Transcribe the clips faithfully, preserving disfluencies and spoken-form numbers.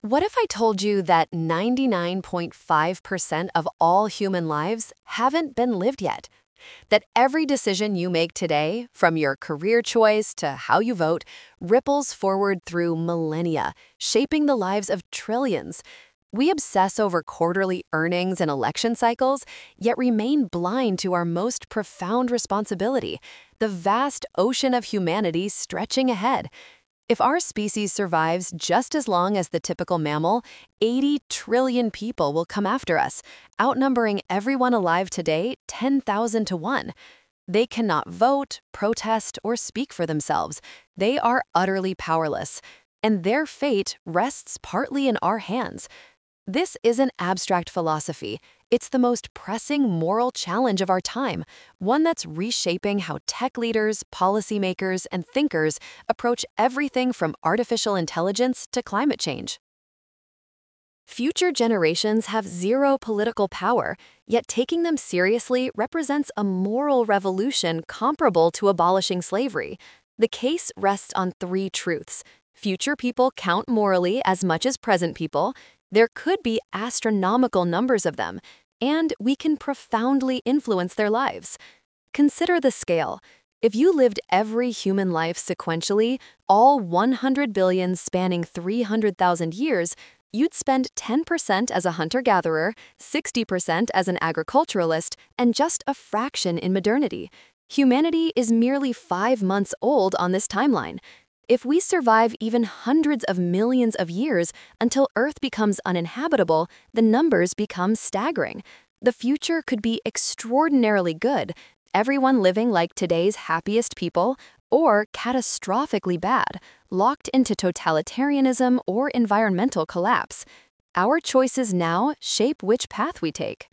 What if I told you that ninety-nine point five percent of all human lives haven't been lived yet? That every decision you make today, from your career choice to how you vote, ripples forward through millennia, shaping the lives of trillions. We obsess over quarterly earnings and election cycles, yet remain blind to our most profound responsibility, the vast ocean of humanity stretching ahead. If our species survives just as long as the typical mammal, eighty trillion people will come after us, outnumbering everyone alive today ten thousand to one. They cannot vote, protest, or speak for themselves. They are utterly powerless, and their fate rests partly in our hands. This isn't abstract philosophy. It's the most pressing moral challenge of our time, one that's reshaping how tech leaders, policymakers, and thinkers approach everything from artificial intelligence to climate change. Future generations have zero political power, yet taking them seriously represents a moral revolution comparable to abolishing slavery. The case rests on three truths. Future people count morally as much as present people. There could be astronomical numbers of them, and we can profoundly influence their lives. Consider the scale. If you lived every human life sequentially, all one hundred billion spanning three hundred thousand years, you'd spend ten percent as a hunter-gatherer, sixty percent as an agriculturalist, and just a fraction in modernity. Humanity is merely five months old on this timeline. If we survive even hundreds of millions of years until Earth becomes uninhabitable, the numbers become staggering. The future could be extraordinarily good, everyone living like today's happiest people, or catastrophically bad, locked into totalitarianism or environmental collapse. Our choices now shape which path we take.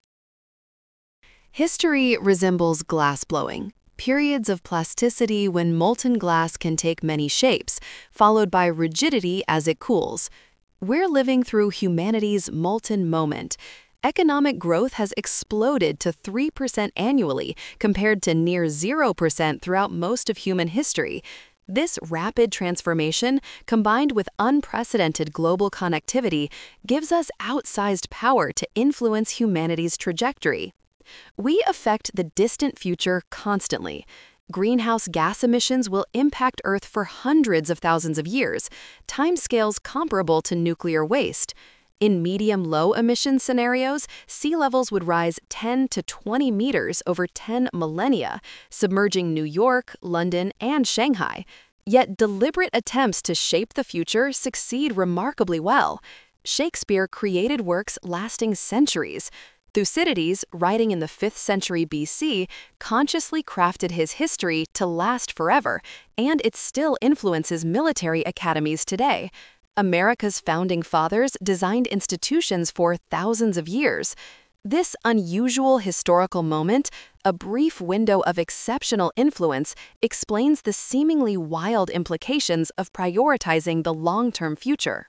History resembles glass blowing. Periods of plasticity when molten glass can take many shapes, followed by rigidity as it cools. We're living through humanity's molten moment. Economic growth has exploded to three percent annually, compared to near zero percent throughout most of human history. This rapid transformation, combined with unprecedented global connectivity, gives us outsized power to influence humanity's trajectory. We affect the distant future constantly. Greenhouse gas emissions will impact Earth for hundreds of thousands of years, timescales comparable to nuclear waste. In medium-low emission scenarios, sea levels would rise ten to twenty meters over ten millennia, submerging New York, London, and Shanghai. Yet deliberate attempts to shape the future succeed remarkably well. Shakespeare created works lasting centuries. Thucydides, writing in the fifth century B C, consciously crafted his history to last forever, and it still influences military academies today. America's founding fathers designed institutions for thousands of years. This unusual historical moment, a brief window of exceptional influence, explains the seemingly wild implications of prioritizing the long-term future.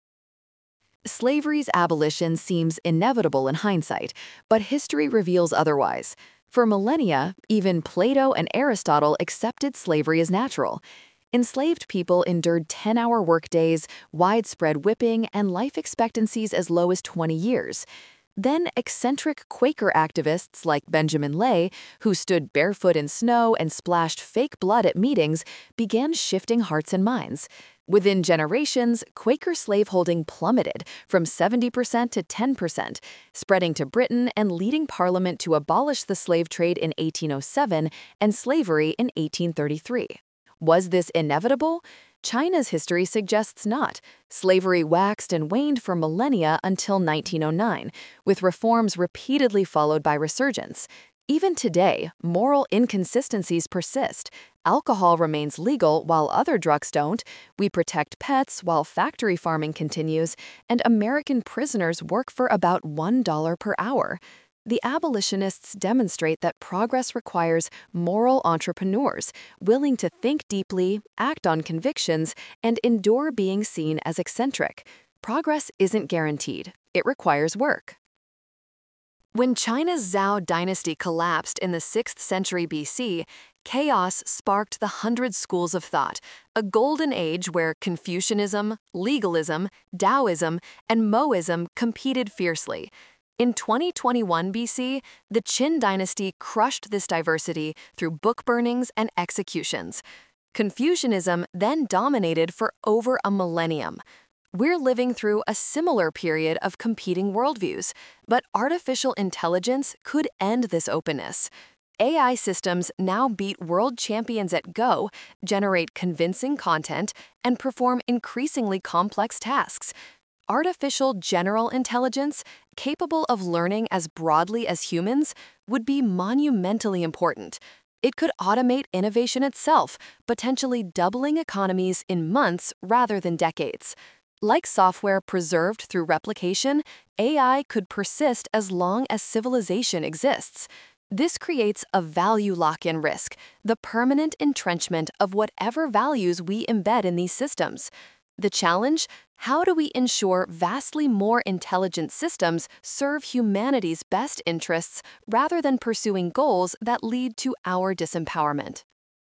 Slavery's abolition seems inevitable in hindsight, but history reveals otherwise. For millennia, even Plato and Aristotle accepted slavery as natural. Enslaved people endured ten-hour workdays, widespread whipping, and life expectancies as low as twenty years. Then eccentric Quaker activists like Benjamin Lay, who stood barefoot in snow and splashed fake blood at meetings, began shifting hearts and minds. Within generations, Quaker slaveholding plummeted from seventy percent to ten percent, spreading to Britain and leading Parliament to abolish the slave trade in eighteen oh seven and slavery in eighteen thirty-three. Was this inevitable? China's history suggests not. Slavery waxed and waned for millennia until nineteen oh nine, with reforms repeatedly followed by resurgence. Even today, moral inconsistencies persist. Alcohol remains legal while other drugs don't. We protect pets while factory farming continues, and American prisoners work for about one dollar per hour. The abolitionists demonstrate that progress requires moral entrepreneurs, willing to think deeply, act on convictions, and endure being seen as eccentric. Progress isn't guaranteed. It requires work. When China's Zhou dynasty collapsed in the sixth century B C, chaos sparked the Hundred Schools of Thought, a golden age where Confucianism, legalism, Taoism, and Moism competed fiercely. In twenty twenty-one B C, the Qin dynasty crushed this diversity through book burnings and executions. Confucianism then dominated for over a millennium. We're living through a similar period of competing worldviews, but artificial intelligence could end this openness. A I systems now beat world champions at Go, generate convincing content, and perform increasingly complex tasks. Artificial general intelligence, capable of learning as broadly as humans, would be monumentally important. It could automate innovation itself, potentially doubling economies in months rather than decades. Like software preserved through replication, A I could persist as long as civilization exists. This creates a value lock-in risk, the permanent entrenchment of whatever values we embed in these systems. The challenge? How do we ensure vastly more intelligent systems serve humanity's best interests rather than pursuing goals that lead to our disempowerment?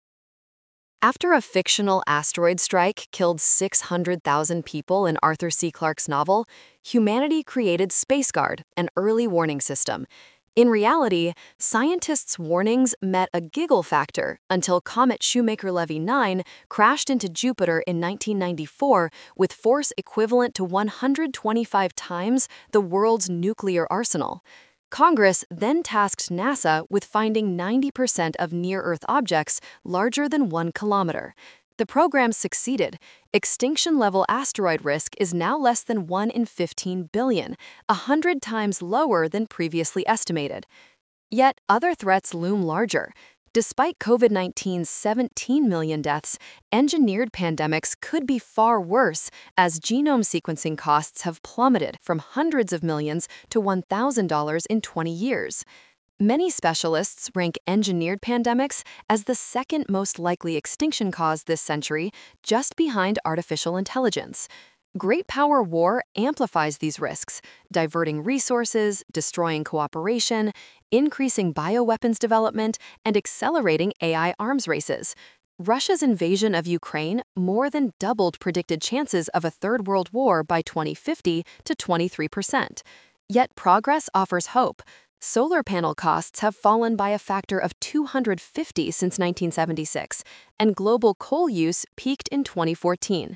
After a fictional asteroid strike killed six hundred thousand people in Arthur C. Clarke's novel, humanity created SpaceGuard, an early warning system. In reality, scientists' warnings met a giggle factor until comet Shoemaker-Levy nine crashed into Jupiter in nineteen ninety-four with force equivalent to one hundred twenty-five times the world's nuclear arsenal. Congress then tasked NASA with finding ninety percent of near-Earth objects larger than one kilometer. The program succeeded. Extinction-level asteroid risk is now less than one in fifteen billion, a hundred times lower than previously estimated. Yet other threats loom larger. Despite COVID nineteen's seventeen million deaths, engineered pandemics could be far worse as genome sequencing costs have plummeted from hundreds of millions to one thousand dollars in twenty years. Many specialists rank engineered pandemics as the second most likely extinction cause this century, just behind artificial intelligence. Great power war amplifies these risks, diverting resources, destroying cooperation, increasing bioweapons development, and accelerating A I arms races. Russia's invasion of Ukraine more than doubled predicted chances of a third world war by twenty fifty to twenty-three percent. Yet progress offers hope. Solar panel costs have fallen by a factor of two hundred fifty since nineteen seventy-six, and global coal use peaked in twenty fourteen.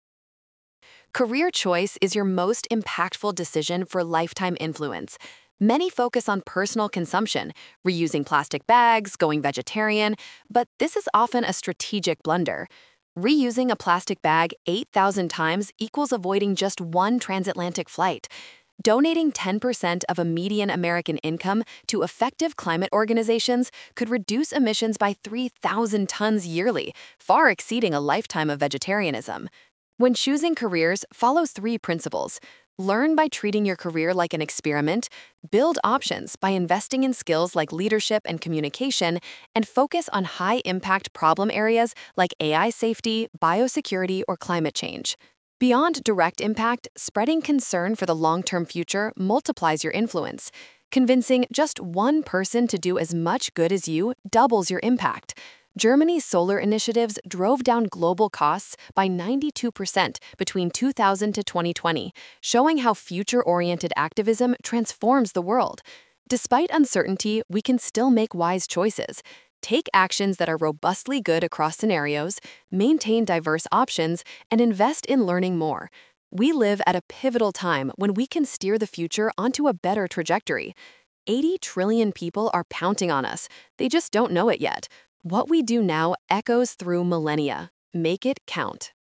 Career choice is your most impactful decision for lifetime influence. Many focus on personal consumption, reusing plastic bags, going vegetarian, but this is often a strategic blunder. Reusing a plastic bag eight thousand times equals avoiding just one transatlantic flight. Donating ten percent of a median American income to effective climate organizations could reduce emissions by three thousand tons yearly, far exceeding a lifetime of vegetarianism. When choosing careers, follow three principles. Learn by treating your career like an experiment, build options by investing in skills like leadership and communication, and focus on high-impact problem areas like A I safety, biosecurity, or climate change. Beyond direct impact, spreading concern for the long-term future multiplies your influence. Convincing just one person to do as much good as you doubles your impact. Germany's solar initiatives drove down global costs by ninety-two percent between two thousand to twenty twenty, showing how future-oriented activism transforms the world. Despite uncertainty, we can still make wise choices. Take actions that are robustly good across scenarios, maintain diverse options, and invest in learning more. We live at a pivotal time when we can steer the future onto a better trajectory. eighty trillion people are counting on us. They just don't know it yet. What we do now echoes through millennia. Make it count.